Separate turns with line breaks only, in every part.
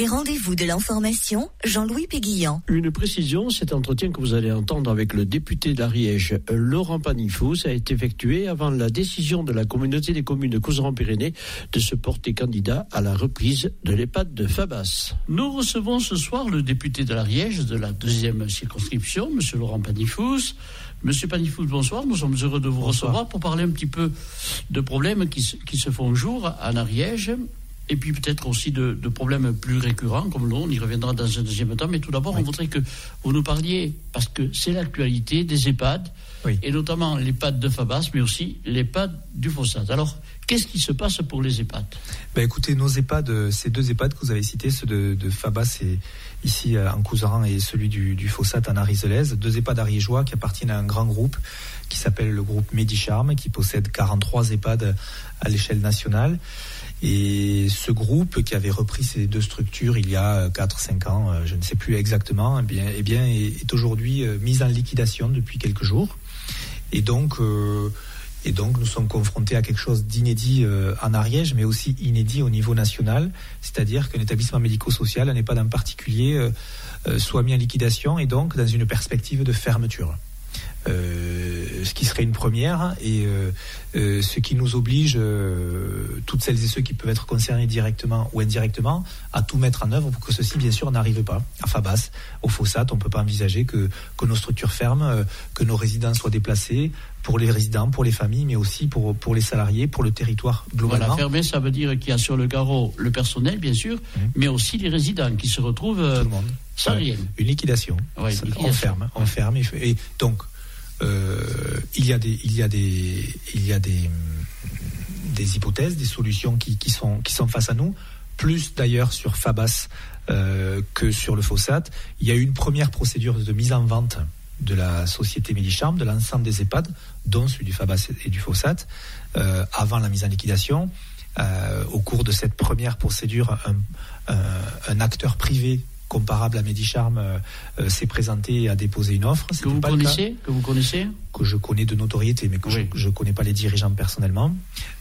Les rendez-vous de l'information, Jean-Louis Péguillan.
Une précision, cet entretien que vous allez entendre avec le député d'Ariège, Laurent Panifous, a été effectué avant la décision de la communauté des communes de Couserans-Pyrénées de se porter candidat à la reprise de l'EHPAD de Fabas. Nous recevons ce soir le député de l'Ariège de la 2e circonscription, M. Laurent Panifous. Monsieur Panifous, bonsoir. Nous sommes heureux de vous recevoir pour parler un petit peu de problèmes qui se font jour en Ariège. Et puis peut-être aussi de problèmes plus récurrents, comme l'eau, on y reviendra dans un deuxième temps. Mais tout d'abord, on voudrait que vous nous parliez, parce que c'est l'actualité des EHPAD, et notamment l'EHPAD de Fabas, mais aussi l'EHPAD du Fossat. Alors, qu'est-ce qui se passe pour les EHPAD ?
Écoutez, nos EHPAD, ces deux EHPAD que vous avez cités, ceux de Fabas et ici en Couserans et celui du Fossat en Arizelez, deux EHPAD ariégeois qui appartiennent à un grand groupe qui s'appelle le groupe Medicharm, qui possède 43 EHPAD à l'échelle nationale. Et ce groupe qui avait repris ces deux structures il y a 4-5 ans, je ne sais plus exactement, est aujourd'hui mis en liquidation depuis quelques jours. Et donc nous sommes confrontés à quelque chose d'inédit en Ariège, mais aussi inédit au niveau national, c'est-à-dire qu'un établissement médico-social, un EHPAD en particulier, soit mis en liquidation et donc dans une perspective de fermeture. Ce qui serait une première et ce qui nous oblige, toutes celles et ceux qui peuvent être concernés directement ou indirectement, à tout mettre en œuvre pour que ceci, bien sûr, n'arrive pas. À Fabas, au Fossat, on ne peut pas envisager que nos structures ferment, que nos résidents soient déplacés, pour les résidents, pour les familles, mais aussi pour les salariés, pour le territoire globalement. Voilà,
fermer, ça veut dire qu'il y a sur le carreau le personnel, bien sûr, mais aussi les résidents qui se retrouvent
tout le monde.
Sans rien.
Une liquidation. Ouais, on ferme. Et donc, il y a des hypothèses, des solutions qui sont face à nous, plus d'ailleurs sur Fabas que sur le Fossat. Il y a eu une première procédure de mise en vente de la société Medicharm, de l'ensemble des EHPAD, dont celui du Fabas et du Fossat, avant la mise en liquidation. Au cours de cette première procédure, un acteur privé comparable à Medicharm s'est présenté et a déposé une offre.
Que vous connaissez ?
Que je connais de notoriété, mais que je ne connais pas les dirigeants personnellement.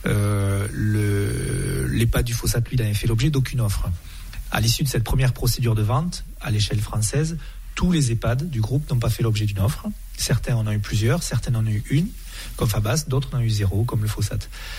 L'EHPAD du Fossat, lui, n'avait fait l'objet d'aucune offre. À l'issue de cette première procédure de vente, à l'échelle française, tous les EHPAD du groupe n'ont pas fait l'objet d'une offre. Certains en ont eu plusieurs, certains en ont eu une, comme Fabas, d'autres en ont eu 0, comme le Fossat.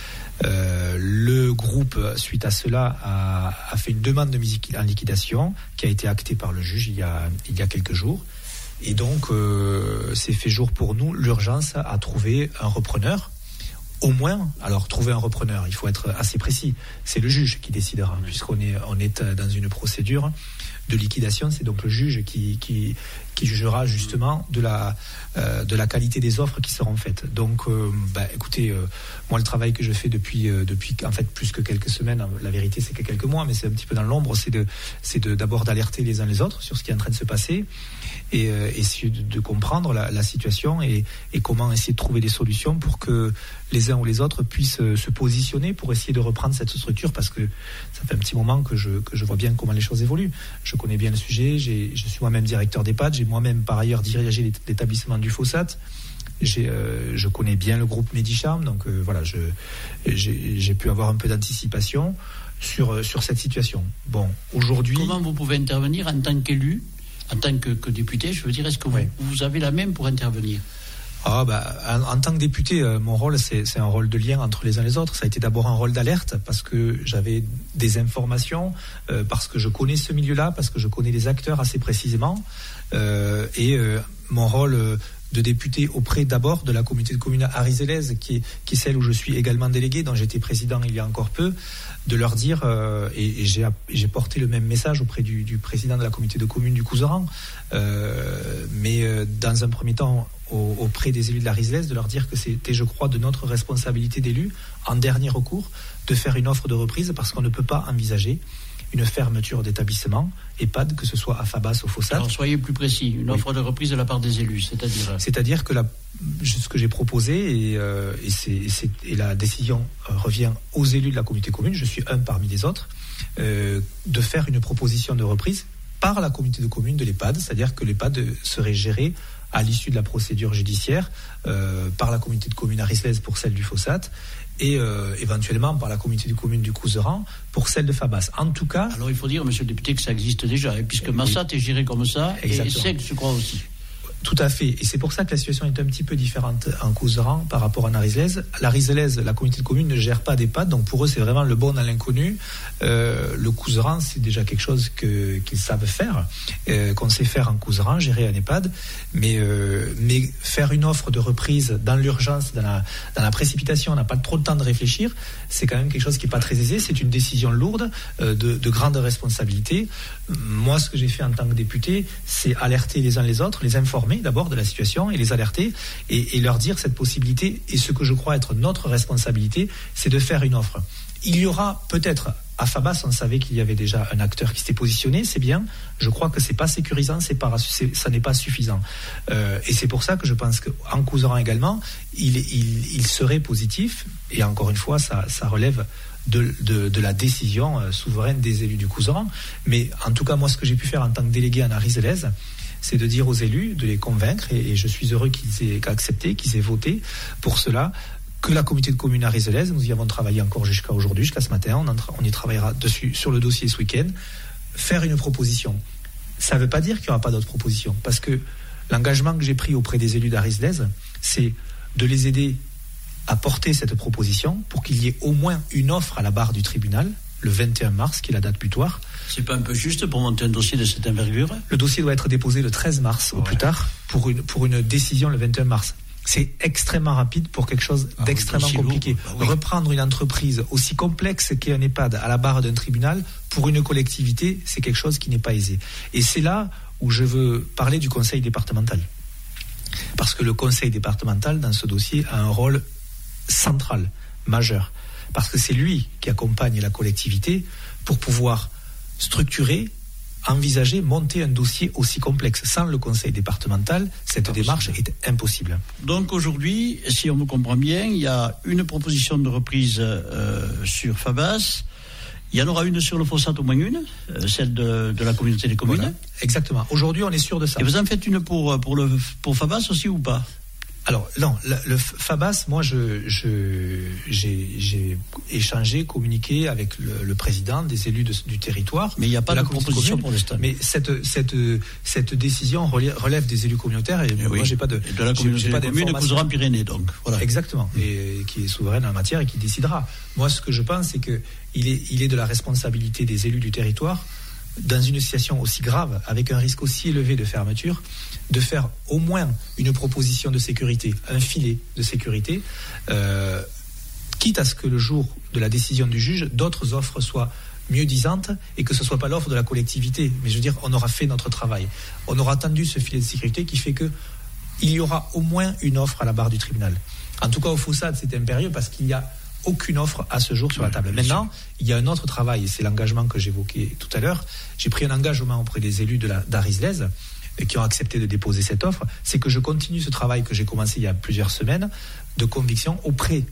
Le groupe, suite à cela, a fait une demande de mise en liquidation qui a été actée par le juge il y a quelques jours. Et donc, c'est fait jour pour nous l'urgence à trouver un repreneur. Au moins, alors trouver un repreneur, il faut être assez précis. C'est le juge qui décidera, puisqu'on est dans une procédure de liquidation. C'est donc le juge qui jugera justement de la qualité des offres qui seront faites. Donc, écoutez, moi le travail que je fais depuis en fait plus que quelques semaines, la vérité c'est que quelques mois, mais c'est un petit peu dans l'ombre, c'est d'abord d'alerter les uns les autres sur ce qui est en train de se passer et essayer de comprendre la situation et comment essayer de trouver des solutions pour que les uns ou les autres puissent se positionner pour essayer de reprendre cette structure, parce que ça fait un petit moment que je vois bien comment les choses évoluent. Je connais bien le sujet, je suis moi-même directeur d'EHPAD, j'ai moi-même par ailleurs dirigé l'établissement du Fossat. Je connais bien le groupe Medicharm, donc voilà, j'ai pu avoir un peu d'anticipation sur cette situation. Bon, aujourd'hui...
Comment vous pouvez intervenir en tant qu'élu, en tant que député, je veux dire, est-ce que vous avez la même pour intervenir ?
En tant que député, mon rôle, c'est un rôle de lien entre les uns et les autres. Ça a été d'abord un rôle d'alerte parce que j'avais des informations, parce que je connais ce milieu-là, parce que je connais les acteurs assez précisément. Mon rôle de député auprès d'abord de la communauté de communes arizelaises, qui est celle où je suis également délégué, dont j'étais président il y a encore peu, de leur dire, et j'ai porté le même message auprès du président de la communauté de communes du Couserans, mais dans un premier temps auprès des élus de l'Arizelaise, de leur dire que c'était, je crois, de notre responsabilité d'élus, en dernier recours, de faire une offre de reprise, parce qu'on ne peut pas envisager une fermeture d'établissement EHPAD, que ce soit à Fabas, au Fossat.
Alors soyez plus précis, une offre de reprise de la part des élus,
c'est-à-dire que ce que j'ai proposé, et la décision revient aux élus de la communauté commune, je suis un parmi les autres, de faire une proposition de reprise par la communauté de communes de l'EHPAD, c'est-à-dire que l'EHPAD serait géré à l'issue de la procédure judiciaire par la communauté de communes arislaise pour celle du Fossat et éventuellement par la communauté de communes du Couserans pour celle de Fabas. En tout cas...
Alors il faut dire, monsieur le député, que ça existe déjà, puisque Massat est géré comme ça, exactement. Et Sec, je crois aussi.
Tout à fait. Et c'est pour ça que la situation est un petit peu différente en Couserans par rapport en Arislaise. L'Arislaise, la communauté de communes ne gère pas d'EHPAD, donc pour eux, c'est vraiment le bon dans l'inconnu. Le Couserans, c'est déjà quelque chose qu'ils savent faire, qu'on sait faire en Couserans, gérer un EHPAD. Mais faire une offre de reprise dans l'urgence, dans la précipitation, on n'a pas trop de temps de réfléchir, c'est quand même quelque chose qui n'est pas très aisé. C'est une décision lourde, de grande responsabilité. Moi, ce que j'ai fait en tant que député, c'est alerter les uns les autres, les informer d'abord de la situation et les alerter et leur dire cette possibilité. Et ce que je crois être notre responsabilité, c'est de faire une offre. Il y aura peut-être, à Fabas, on savait qu'il y avait déjà un acteur qui s'était positionné, c'est bien. Je crois que c'est pas sécurisant, ça n'est pas suffisant. Et c'est pour ça que je pense qu'en Couserans également, il serait positif. Et encore une fois, ça relève de la décision souveraine des élus du Couserans. Mais en tout cas, moi, ce que j'ai pu faire en tant que délégué en Arislaise, c'est de dire aux élus, de les convaincre, et je suis heureux qu'ils aient accepté, qu'ils aient voté pour cela, que la communauté de communes arislaise, nous y avons travaillé encore jusqu'à aujourd'hui, jusqu'à ce matin, on y travaillera dessus sur le dossier ce week-end, faire une proposition. Ça ne veut pas dire qu'il n'y aura pas d'autres propositions, parce que l'engagement que j'ai pris auprès des élus d'Arislaise, c'est de les aider à porter cette proposition pour qu'il y ait au moins une offre à la barre du tribunal, le 21 mars, qui est la date butoir.
C'est pas un peu juste pour monter un dossier de cette envergure ? Le
dossier doit être déposé le 13 mars au plus tard pour une décision le 21 mars. C'est extrêmement rapide pour quelque chose d'extrêmement compliqué. Oui. Reprendre une entreprise aussi complexe qu'est un EHPAD à la barre d'un tribunal, pour une collectivité, c'est quelque chose qui n'est pas aisé. Et c'est là où je veux parler du conseil départemental. Parce que le conseil départemental, dans ce dossier, a un rôle central, majeur. Parce que c'est lui qui accompagne la collectivité pour pouvoir structurer, envisager, monter un dossier aussi complexe. Sans le conseil départemental, cette démarche est impossible.
Donc aujourd'hui, si on me comprend bien, il y a une proposition de reprise sur Fabas. Il y en aura une sur le Fossat, au moins une, celle de la communauté des communes.
Voilà, exactement. Aujourd'hui, on est sûr de ça.
Et vous en faites une pour Fabas aussi ou pas ?
Alors non, le Fabas, moi j'ai échangé, communiqué avec le président, des élus du territoire.
Mais il n'y a pas de proposition pour l'instant.
Mais cette décision relève des élus communautaires et moi j'ai pas de.
Et de la communauté des communes Couserans-Pyrénées, donc voilà.
Exactement, et qui est souveraine en la matière et qui décidera. Moi, ce que je pense, c'est que il est de la responsabilité des élus du territoire, dans une situation aussi grave, avec un risque aussi élevé de fermeture, de faire au moins une proposition de sécurité, un filet de sécurité, quitte à ce que le jour de la décision du juge, d'autres offres soient mieux disantes et que ce ne soit pas l'offre de la collectivité. Mais je veux dire, on aura fait notre travail. On aura tendu ce filet de sécurité qui fait qu'il y aura au moins une offre à la barre du tribunal. En tout cas, au Fossat, c'est impérieux parce qu'il y a aucune offre à ce jour sur la table. Maintenant, il y a un autre travail, et c'est l'engagement que j'évoquais tout à l'heure. J'ai pris un engagement auprès des élus d'Arislaise qui ont accepté de déposer cette offre. C'est que je continue ce travail que j'ai commencé il y a plusieurs semaines de conviction auprès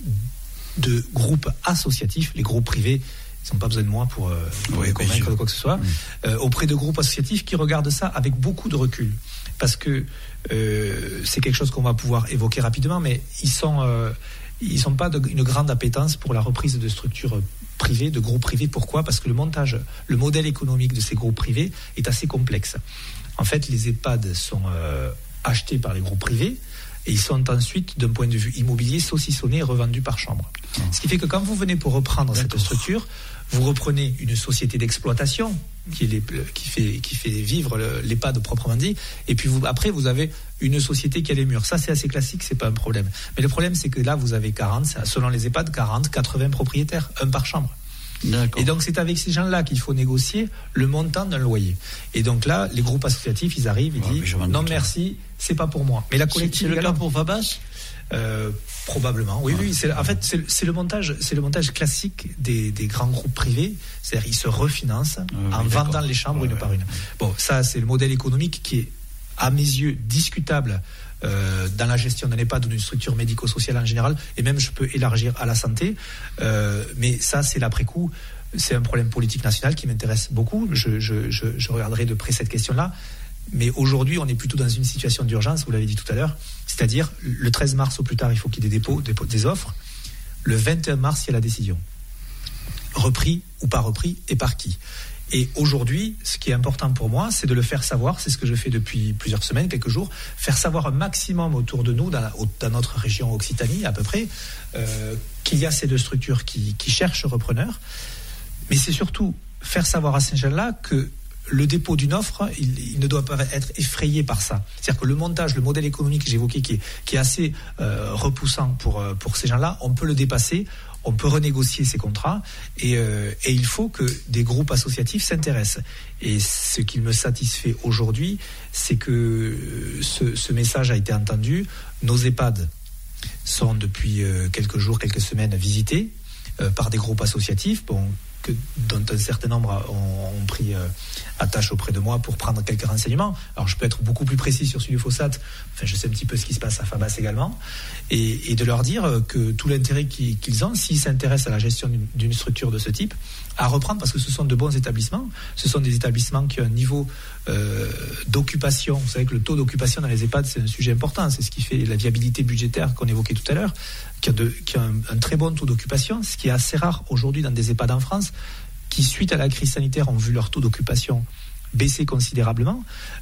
de groupes associatifs, les groupes privés. Ils n'ont pas besoin de moi pour les convaincre de quoi que ce soit. Auprès de groupes associatifs qui regardent ça avec beaucoup de recul. Parce que c'est quelque chose qu'on va pouvoir évoquer rapidement, mais ils sont pas une grande appétence pour la reprise de structures privées, de groupes privés. Pourquoi ? Parce que le modèle économique de ces groupes privés est assez complexe. En fait, les EHPAD sont achetés par les groupes privés et ils sont ensuite, d'un point de vue immobilier, saucissonnés et revendus par chambre. Ce qui fait que quand vous venez pour reprendre cette structure, vous reprenez une société d'exploitation qui fait vivre l'EHPAD proprement dit, et puis après vous avez une société qui a les murs. Ça, c'est assez classique, c'est pas un problème. Mais le problème, c'est que là, vous avez selon les EHPAD, 80 propriétaires, un par chambre. D'accord. Et donc c'est avec ces gens-là qu'il faut négocier le montant d'un loyer. Et donc là, les groupes associatifs, ils arrivent, ils disent non merci, c'est pas pour moi. Mais la collectivité,
c'est le cas pour Fabas ?
Probablement, oui. En fait, c'est le montage classique des grands groupes privés. C'est-à-dire, ils se refinancent en vendant les chambres une par une. Bon, ça, c'est le modèle économique qui est, à mes yeux, discutable dans la gestion d'un EHPAD ou d'une structure médico-sociale en général, et même je peux élargir à la santé. Mais ça, c'est l'après-coup. C'est un problème politique national qui m'intéresse beaucoup. Je regarderai de près cette question-là. Mais aujourd'hui, on est plutôt dans une situation d'urgence, vous l'avez dit tout à l'heure, c'est-à-dire le 13 mars au plus tard, il faut qu'il y ait des offres. Le 21 mars, il y a la décision. Repris ou pas repris, et par qui ? Et aujourd'hui, ce qui est important pour moi, c'est de le faire savoir, c'est ce que je fais depuis plusieurs semaines, quelques jours, faire savoir un maximum autour de nous, dans notre région Occitanie à peu près, qu'il y a ces deux structures qui cherchent repreneurs. Mais c'est surtout faire savoir à ces gens-là que le dépôt d'une offre, il ne doit pas être effrayé par ça. C'est-à-dire que le montage, le modèle économique que j'évoquais, qui est assez repoussant pour ces gens-là, on peut le dépasser, on peut renégocier ces contrats, et il faut que des groupes associatifs s'intéressent. Et ce qui me satisfait aujourd'hui, c'est que ce message a été entendu. Nos EHPAD sont depuis quelques jours, quelques semaines visités par des groupes associatifs, dont un certain nombre ont pris attache auprès de moi pour prendre quelques renseignements. Alors je peux être beaucoup plus précis sur celui du Fossat, je sais un petit peu ce qui se passe à Fabas également, et de leur dire que tout l'intérêt qu'ils ont, s'ils s'intéressent à la gestion d'une structure de ce type, à reprendre, parce que ce sont de bons établissements, ce sont des établissements qui ont un niveau d'occupation. Vous savez que le taux d'occupation dans les EHPAD, c'est un sujet important, c'est ce qui fait la viabilité budgétaire qu'on évoquait tout à l'heure, qui a un très bon taux d'occupation, ce qui est assez rare aujourd'hui dans des EHPAD en France, qui suite à la crise sanitaire ont vu leur taux d'occupation baisser considérablement.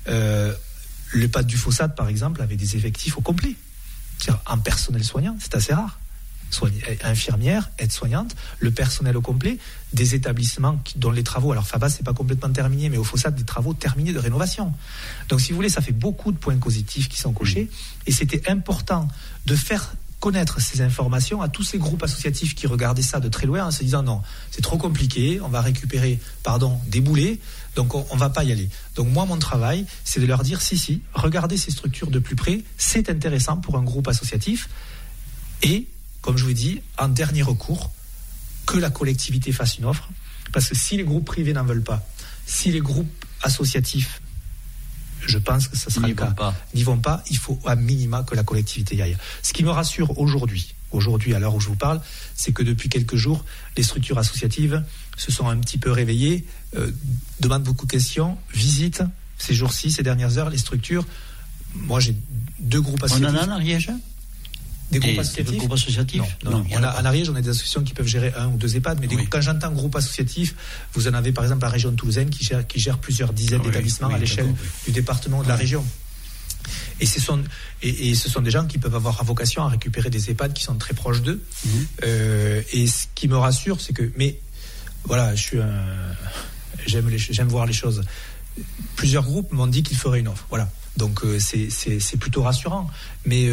L'EHPAD du Fossat, par exemple, avait des effectifs au complet, c'est-à-dire en personnel soignant, c'est assez rare. Infirmières, aides-soignantes, le personnel au complet, des établissements dont les travaux, alors Fabas c'est pas complètement terminé, mais au Fossat des travaux terminés de rénovation. Donc si vous voulez, ça fait beaucoup de points positifs qui sont cochés, et c'était important de faire connaître ces informations à tous ces groupes associatifs qui regardaient ça de très loin en se disant non, c'est trop compliqué, on va récupérer des boulets, donc on va pas y aller. Donc moi, mon travail, c'est de leur dire si, regardez ces structures de plus près, c'est intéressant pour un groupe associatif, et comme je vous ai dit, en dernier recours, que la collectivité fasse une offre, parce que si les groupes privés n'en veulent pas, si les groupes associatifs, je pense que ça sera le cas, n'y vont pas, il faut à minima que la collectivité y aille. Ce qui me rassure aujourd'hui à l'heure où je vous parle, c'est que depuis quelques jours, les structures associatives se sont un petit peu réveillées, demandent beaucoup de questions, visitent ces jours-ci, ces dernières heures, les structures. Moi, j'ai 2 groupes associatifs.
On en a en Ariège ?
Des groupes associatifs ? Non. En Ariège, on a des associations qui peuvent gérer 1 ou 2 EHPAD, mais quand j'entends groupe associatif, vous en avez par exemple la région de Toulousaine qui gère plusieurs dizaines d'établissements à l'échelle du département ou de la région. Et ce sont des gens qui peuvent avoir vocation à récupérer des EHPAD qui sont très proches d'eux. Et ce qui me rassure, c'est que, mais voilà, j'aime voir les choses. Plusieurs groupes m'ont dit qu'ils feraient une offre. Voilà. Donc c'est plutôt rassurant. Mais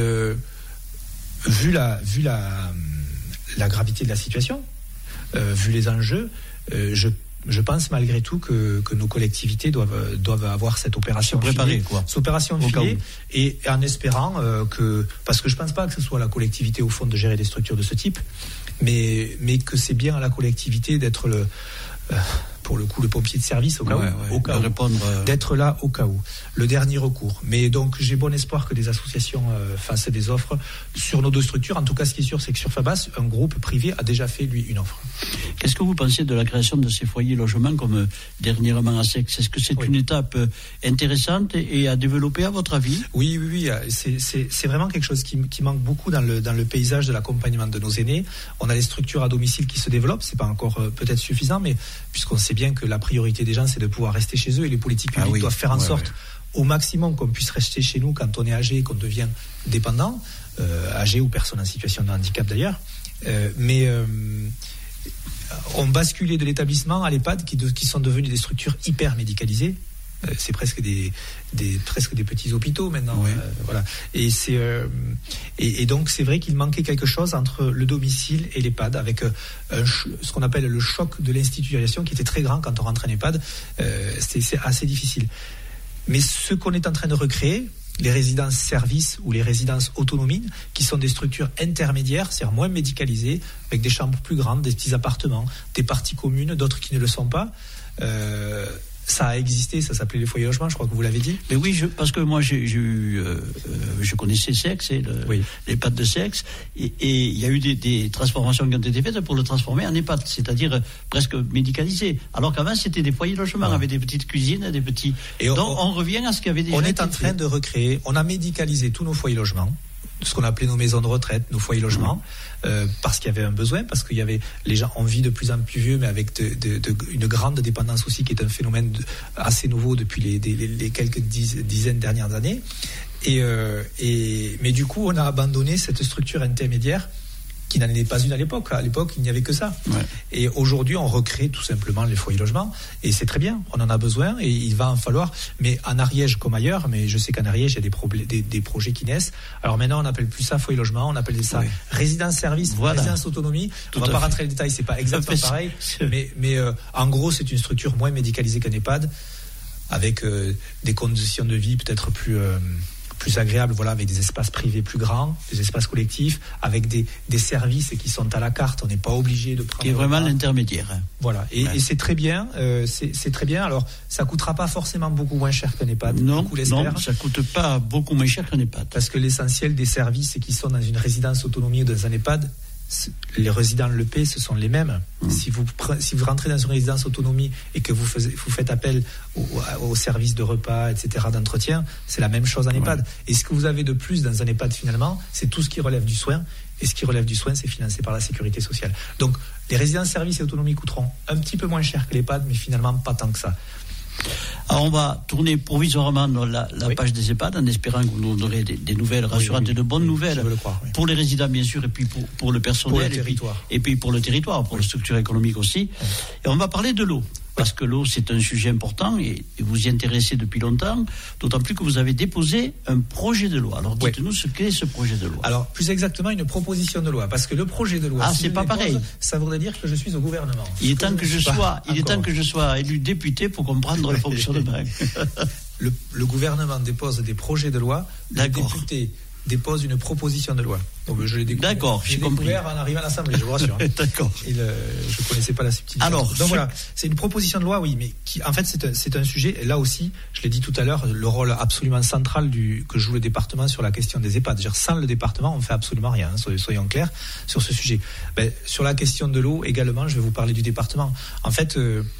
vu la gravité de la situation, vu les enjeux, je pense malgré tout que nos collectivités doivent avoir cette opération filée, cette opération filée, et en espérant parce que je pense pas que ce soit à la collectivité au fond de gérer des structures de ce type, mais que c'est bien à la collectivité d'être pour le coup le pompier de service au cas où, d'être là au cas où, le dernier recours. Mais donc j'ai bon espoir que des associations fassent des offres sur nos 2 structures. En tout cas, ce qui est sûr, c'est que sur Fabas, un groupe privé a déjà fait lui une offre.
Qu'est-ce que vous pensez de la création de ces foyers logements comme dernièrement à Seix ? Est-ce que c'est une étape intéressante et à développer à votre avis ?
Oui, c'est vraiment quelque chose qui manque beaucoup dans le paysage de l'accompagnement de nos aînés. On a les structures à domicile qui se développent, c'est pas encore peut-être suffisant, mais puisqu'on sait bien que la priorité des gens, c'est de pouvoir rester chez eux, et les politiques publiques doivent faire en sorte au maximum qu'on puisse rester chez nous quand on est âgé et qu'on devient dépendant, âgé ou personne en situation de handicap d'ailleurs. Mais on basculait de l'établissement à l'EHPAD qui sont devenus des structures hyper médicalisées. C'est presque des petits hôpitaux maintenant. Voilà. Et donc c'est vrai qu'il manquait quelque chose entre le domicile et l'EHPAD, avec ce qu'on appelle le choc de l'institutionnalisation qui était très grand quand on rentre en EHPAD. C'est assez difficile. Mais ce qu'on est en train de recréer, les résidences services ou les résidences autonomie, qui sont des structures intermédiaires, c'est-à-dire moins médicalisées, avec des chambres plus grandes, des petits appartements, des parties communes, d'autres qui ne le sont pas. Ça a existé, ça s'appelait les foyers logements, je crois que vous l'avez dit.
Mais oui, parce que moi je connaissais Sex et l'EHPAD de Sex, et il y a eu des transformations qui ont été faites pour le transformer en EHPAD, c'est-à-dire presque médicalisé. Alors qu'avant c'était des foyers logements avec des petites cuisines, des petits. Et donc on revient à ce qu'il y avait déjà.
On est en train de recréer. On a médicalisé tous nos foyers logements, ce qu'on appelait nos maisons de retraite, nos foyers logements, parce qu'il y avait un besoin, parce qu'il y avait les gens on vit de plus en plus vieux, mais avec une grande dépendance aussi, qui est un phénomène assez nouveau depuis les quelques dizaines dernières années. Mais du coup, on a abandonné cette structure intermédiaire qui n'en est pas une à l'époque. À l'époque, il n'y avait que ça. Ouais. Et aujourd'hui, on recrée tout simplement les foyers logements. Et c'est très bien, on en a besoin et il va en falloir. Mais en Ariège comme ailleurs, mais je sais qu'en Ariège, il y a des projets qui naissent. Alors maintenant, on n'appelle plus ça foyer logement, on appelle ça résidence-service, résidence autonomie. On ne va pas rentrer dans les détails, c'est pas exactement pareil. Mais en gros, c'est une structure moins médicalisée qu'un EHPAD, avec des conditions de vie peut-être plus agréable, avec des espaces privés plus grands, des espaces collectifs, avec des services qui sont à la carte. On n'est pas obligé de prendre.
Qui est vraiment l'intermédiaire.
Voilà. Et c'est très bien. C'est très bien. Alors, ça coûtera pas forcément beaucoup moins cher qu'un EHPAD.
Non, ça coûte pas beaucoup moins cher qu'un EHPAD.
Parce que l'essentiel des services qui sont dans une résidence autonomie ou dans un EHPAD, les résidents le paient, ce sont les mêmes. Si vous rentrez dans une résidence autonomie et que vous faites appel au service de repas, etc., d'entretien, c'est la même chose en EHPAD. Et ce que vous avez de plus dans un EHPAD, finalement, c'est tout ce qui relève du soin. Et ce qui relève du soin, c'est financé par la sécurité sociale. Donc, les résidences services et autonomie coûteront un petit peu moins cher que l'EHPAD, mais finalement pas tant que ça.
Alors on va tourner provisoirement la page des EHPAD en espérant que vous nous donnerez des nouvelles rassurantes et de bonnes nouvelles pour les résidents bien sûr, et puis pour le personnel, et puis pour le territoire, pour la structure économique aussi. Et on va parler de l'eau. Parce que l'eau, c'est un sujet important et vous y intéressez depuis longtemps, d'autant plus que vous avez déposé un projet de loi. Alors dites-nous ce qu'est ce projet de loi.
Alors plus exactement une proposition de loi, parce que le projet de loi,
c'est pas pareil.
Ça voudrait dire que je suis au gouvernement.
Il est temps que je sois élu député pour comprendre le fonctionnement.
Le gouvernement dépose des projets de loi, le député dépose une proposition de loi. Donc je l'ai découvert.
D'accord, j'ai compris.
En arrivant à l'Assemblée, je vous rassure.
D'accord.
Je ne connaissais pas la subtilité.
Alors,
donc voilà, c'est une proposition de loi, oui, mais qui, en fait, c'est un sujet. Et là aussi, je l'ai dit tout à l'heure, le rôle absolument central que joue le département sur la question des EHPAD. C'est-à-dire, sans le département, on fait absolument rien. Soyons clairs sur ce sujet. Sur la question de l'eau également, je vais vous parler du département. En fait,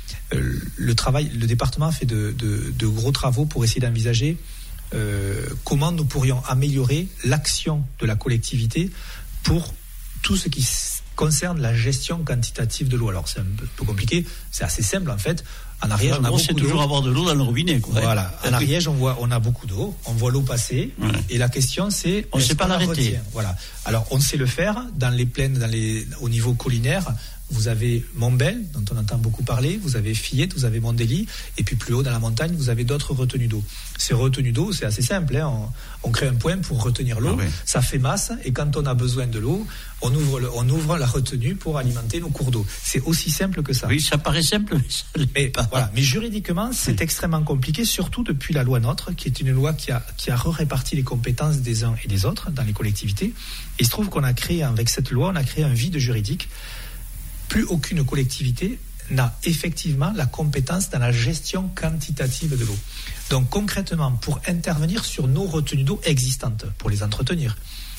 le département a fait de gros travaux pour essayer d'envisager comment nous pourrions améliorer l'action de la collectivité pour tout ce qui concerne la gestion quantitative de l'eau. Alors c'est un peu compliqué, c'est assez simple en fait. En Ariège, on a beaucoup d'eau.
C'est toujours avoir de l'eau dans le robinet, quoi.
Voilà. En Ariège, on a beaucoup d'eau, on voit l'eau passer, et la question c'est,
on ne sait pas l'arrêter.
Voilà. Alors on sait le faire dans les plaines, au niveau collinaire. Vous avez Montbel, dont on entend beaucoup parler, vous avez Fillette, vous avez Mondély, et puis plus haut dans la montagne, vous avez d'autres retenues d'eau. Ces retenues d'eau, c'est assez simple, on crée un point pour retenir l'eau, ça fait masse, et quand on a besoin de l'eau, on ouvre la retenue pour alimenter nos cours d'eau. C'est aussi simple que ça.
Oui, ça paraît simple, mais ça l'est pas.
Voilà. Mais juridiquement, c'est extrêmement compliqué, surtout depuis la loi NOTRe, qui est une loi qui a réparti les compétences des uns et des autres dans les collectivités. Et il se trouve qu'on a créé, avec cette loi, on a créé un vide juridique. Plus aucune collectivité n'a effectivement la compétence dans la gestion quantitative de l'eau. Donc concrètement, pour intervenir sur nos retenues d'eau existantes, pour les entretenir,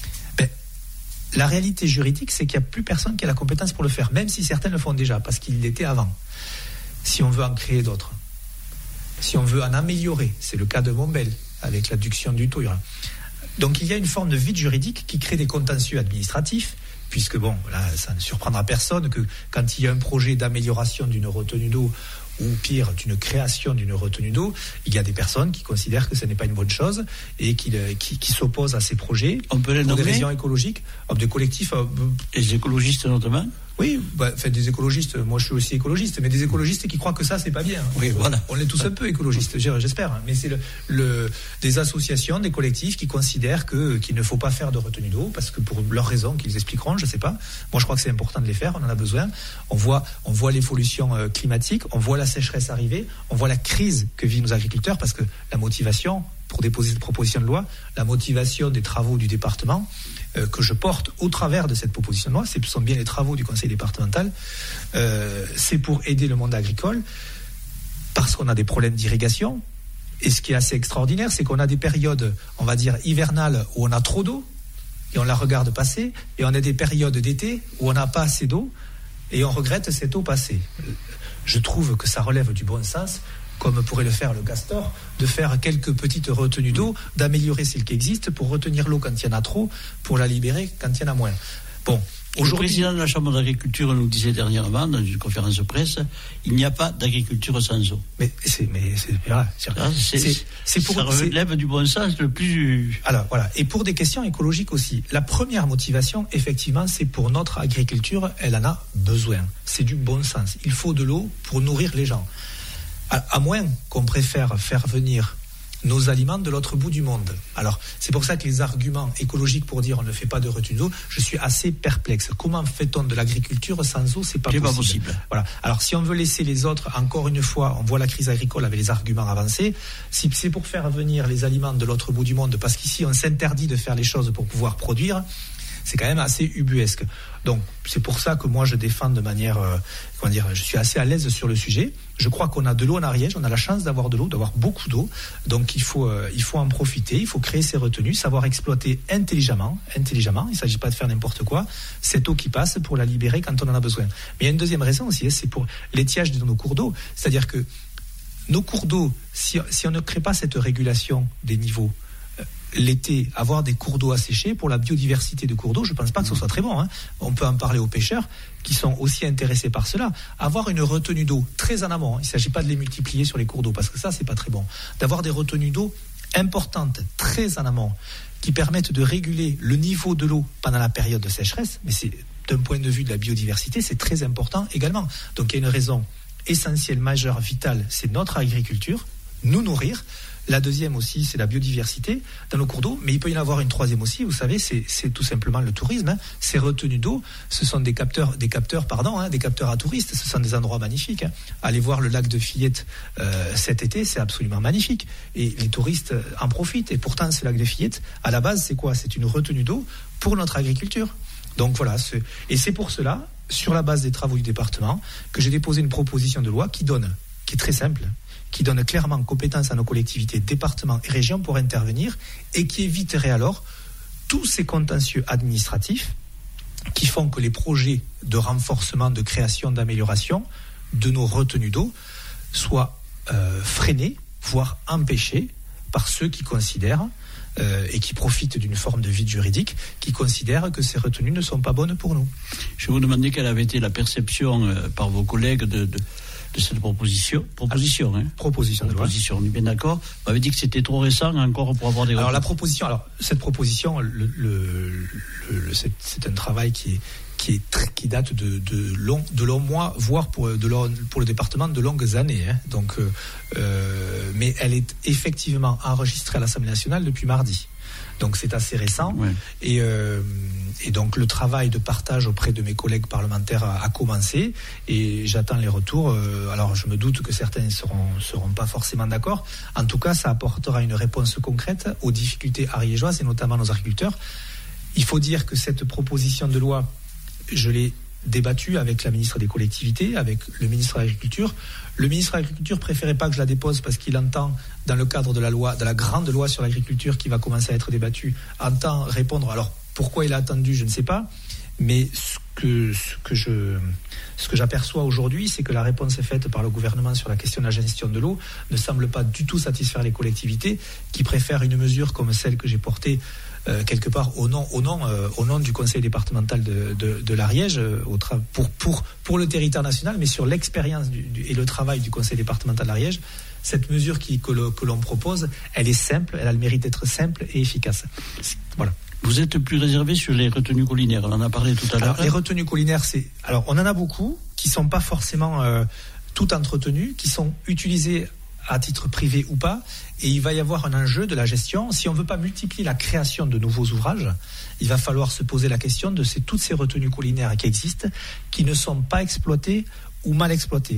la réalité juridique, c'est qu'il n'y a plus personne qui a la compétence pour le faire, même si certains le font déjà, parce qu'ils l'étaient avant. Si on veut en créer d'autres, si on veut en améliorer, c'est le cas de Montbel, avec l'adduction du Touille. Donc il y a une forme de vide juridique qui crée des contentieux administratifs, puisque là, ça ne surprendra personne que quand il y a un projet d'amélioration d'une retenue d'eau, ou pire, d'une création d'une retenue d'eau, il y a des personnes qui considèrent que ce n'est pas une bonne chose et qui s'opposent à ces projets.
On peut les nommer
pour des raisons écologiques, des collectifs.
Les écologistes notamment.
Oui, des écologistes, moi je suis aussi écologiste, mais des écologistes qui croient que ça c'est pas bien.
Oui, voilà.
On est tous un peu écologistes, j'espère, mais c'est des associations, des collectifs qui considèrent qu'il ne faut pas faire de retenue d'eau, parce que pour leurs raisons qu'ils expliqueront, je sais pas. Moi je crois que c'est important de les faire, on en a besoin. On voit l'évolution climatique, on voit la sécheresse arriver, on voit la crise que vivent nos agriculteurs, parce que la motivation pour déposer cette proposition de loi, la motivation des travaux du département, que je porte au travers de cette proposition de loi, ce sont bien les travaux du conseil départemental, c'est pour aider le monde agricole. parce qu'on a des problèmes d'irrigation. Et ce qui est assez extraordinaire, c'est qu'on a des périodes, on va dire, hivernales où on a trop d'eau et on la regarde passer, et on a des périodes d'été où on n'a pas assez d'eau et on regrette cette eau passée. Je trouve que ça relève du bon sens, comme pourrait le faire le Castor, de faire quelques petites retenues d'eau, d'améliorer celles qui existent pour retenir l'eau quand il y en a trop, pour la libérer quand il y en a moins. Bon.
Le président de la Chambre d'agriculture nous disait dernièrement, dans une conférence de presse, il n'y a pas d'agriculture sans eau.
Ça
relève du bon sens le plus...
Alors voilà, et pour des questions écologiques aussi. La première motivation, effectivement, c'est pour notre agriculture, elle en a besoin. C'est du bon sens. Il faut de l'eau pour nourrir les gens. À moins qu'on préfère faire venir nos aliments de l'autre bout du monde. Alors, c'est pour ça que les arguments écologiques pour dire on ne fait pas de retenue d'eau, je suis assez perplexe. Comment fait-on de l'agriculture sans eau ? C'est pas possible. Voilà. Alors, si on veut laisser les autres, encore une fois, on voit la crise agricole avec les arguments avancés. Si c'est pour faire venir les aliments de l'autre bout du monde, parce qu'ici on s'interdit de faire les choses pour pouvoir produire, c'est quand même assez ubuesque. Donc, c'est pour ça que moi je défends de manière, je suis assez à l'aise sur le sujet. Je crois qu'on a de l'eau en Ariège, on a la chance d'avoir de l'eau, d'avoir beaucoup d'eau. Donc, il faut en profiter, il faut créer ces retenues, savoir exploiter intelligemment. Il ne s'agit pas de faire n'importe quoi. Cette eau qui passe pour la libérer quand on en a besoin. Mais il y a une deuxième raison aussi, c'est pour l'étiage de nos cours d'eau. C'est-à-dire que nos cours d'eau, si on ne crée pas cette régulation des niveaux, l'été, avoir des cours d'eau asséchés pour la biodiversité de cours d'eau, je ne pense pas que ce soit très bon. On peut en parler aux pêcheurs qui sont aussi intéressés par cela. Avoir une retenue d'eau très en amont, il ne s'agit pas de les multiplier sur les cours d'eau parce que ça, c'est pas très bon. D'avoir des retenues d'eau importantes, très en amont, qui permettent de réguler le niveau de l'eau pendant la période de sécheresse, mais c'est d'un point de vue de la biodiversité, c'est très important également. Donc il y a une raison essentielle, majeure, vitale, c'est notre agriculture, nous nourrir. La deuxième aussi, c'est la biodiversité dans nos cours d'eau. Mais il peut y en avoir une troisième aussi, vous savez, c'est tout simplement le tourisme. Ces retenues d'eau, ce sont des capteurs à touristes. Ce sont des endroits magnifiques. Allez voir le lac de Fillette cet été, c'est absolument magnifique. Et les touristes en profitent. Et pourtant, ce lac de Fillette, à la base, c'est quoi ? C'est une retenue d'eau pour notre agriculture. Donc voilà, et c'est pour cela, sur la base des travaux du département, que j'ai déposé une proposition de loi qui est très simple, qui donne clairement compétence à nos collectivités, départements et régions pour intervenir et qui éviterait alors tous ces contentieux administratifs qui font que les projets de renforcement, de création, d'amélioration de nos retenues d'eau soient freinés, voire empêchés par ceux qui considèrent et qui profitent d'une forme de vide juridique, qui considèrent que ces retenues ne sont pas bonnes pour nous.
Je vous demandais quelle avait été la perception par vos collègues de cette proposition. Proposition, on est bien d'accord. Vous m'avez dit que c'était trop récent encore pour avoir des...
Cette proposition, c'est un travail qui date de longs mois, voire pour le département de longues années. Donc, mais elle est effectivement enregistrée à l'Assemblée nationale depuis mardi. Donc c'est assez récent. Ouais. Et donc le travail de partage auprès de mes collègues parlementaires a commencé et j'attends les retours. Alors je me doute que certains ne seront pas forcément d'accord. En tout cas, ça apportera une réponse concrète aux difficultés ariégeoises et notamment nos agriculteurs. Il faut dire que cette proposition de loi, je l'ai débattue avec la ministre des collectivités, avec le ministre de l'Agriculture. Le ministre de l'Agriculture préférait pas que je la dépose parce qu'il entend, dans le cadre de la grande loi sur l'agriculture qui va commencer à être débattue, entend répondre. Alors, pourquoi il a attendu, je ne sais pas. Mais ce que j'aperçois aujourd'hui, c'est que la réponse faite par le gouvernement sur la question de la gestion de l'eau ne semble pas du tout satisfaire les collectivités qui préfèrent une mesure comme celle que j'ai portée quelque part au nom du conseil départemental de l'Ariège pour le territoire national, mais sur l'expérience et le travail du conseil départemental de l'Ariège. Cette mesure que l'on propose, elle est simple, elle a le mérite d'être simple et efficace. Voilà.
Vous êtes plus réservé sur les retenues collinaires, on en a parlé tout à l'heure.
Les retenues collinaires, on en a beaucoup qui sont pas forcément toutes entretenues, qui sont utilisées à titre privé ou pas, et il va y avoir un enjeu de la gestion. Si on ne veut pas multiplier la création de nouveaux ouvrages, il va falloir se poser la question de toutes ces retenues collinaires qui existent, qui ne sont pas exploitées ou mal exploitées.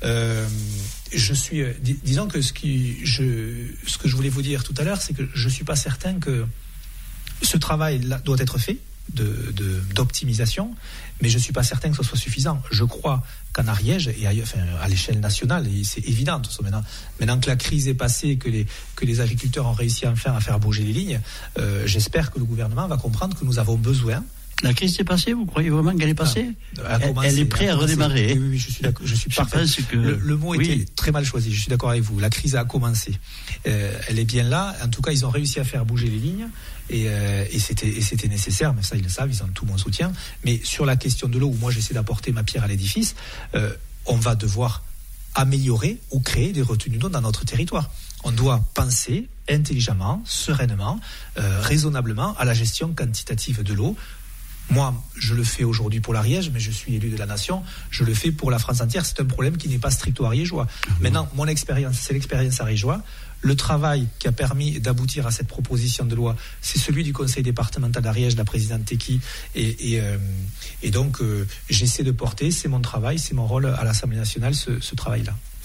Disons que ce que je voulais vous dire tout à l'heure, c'est que je ne suis pas certain que ce travail doit être fait, d'optimisation, mais je ne suis pas certain que ce soit suffisant. Je crois qu'en Ariège et ailleurs, à l'échelle nationale, et c'est évident, maintenant que la crise est passée, que les agriculteurs ont réussi enfin à faire bouger les lignes, j'espère que le gouvernement va comprendre que nous avons besoin.
La crise est passée, vous croyez vraiment qu'elle est passée ? Elle est prête à redémarrer.
Oui, je suis d'accord. Je suis parfait. Le mot était très mal choisi. Je suis d'accord avec vous. La crise a commencé. Elle est bien là. En tout cas, ils ont réussi à faire bouger les lignes et c'était nécessaire. Mais ça, ils le savent. Ils ont tout mon soutien. Mais sur la question de l'eau, où moi j'essaie d'apporter ma pierre à l'édifice, on va devoir améliorer ou créer des retenues d'eau dans notre territoire. On doit penser intelligemment, sereinement, raisonnablement à la gestion quantitative de l'eau. Moi, je le fais aujourd'hui pour l'Ariège, mais je suis élu de la nation, je le fais pour la France entière. C'est un problème qui n'est pas stricto-ariégeois. Maintenant, mon expérience, c'est l'expérience ariégeoise. Le travail qui a permis d'aboutir à cette proposition de loi, c'est celui du conseil départemental d'Ariège, la présidente Teki, et donc j'essaie de porter, c'est mon travail, c'est mon rôle à l'Assemblée nationale, ce travail-là.